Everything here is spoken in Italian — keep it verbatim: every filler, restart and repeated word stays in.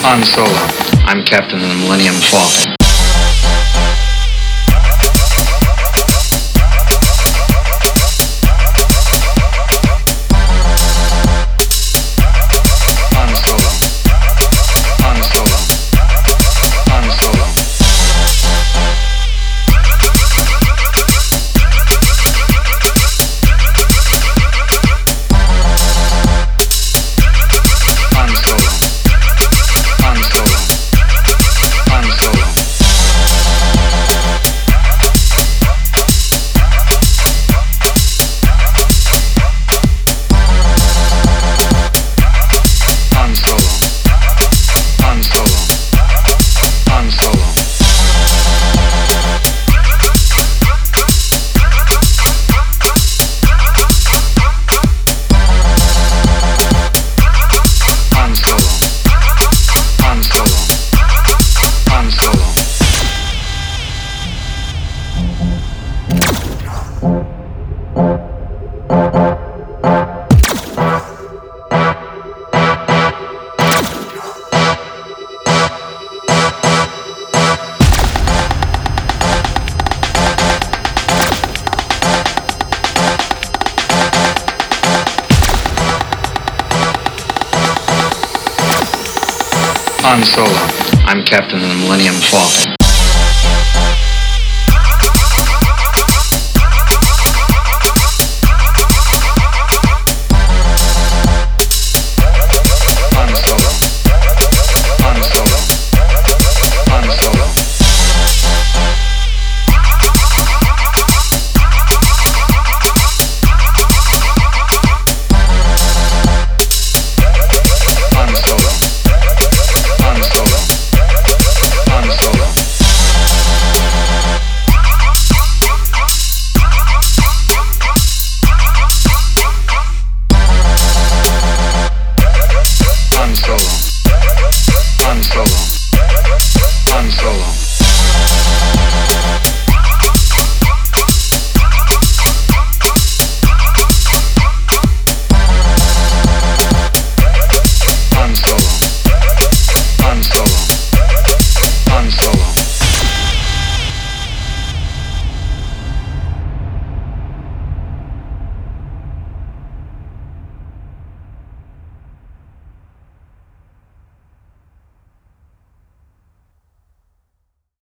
Han Solo. I'm Captain of the Millennium Falcon. Han Solo. Han Solo. Han Solo. Han Solo. Han Solo. Han Solo. Han Solo. Han Solo. Han Solo. Han Solo. Han Solo. Han Solo. Han Solo. I'm Captain of the Millennium Falcon.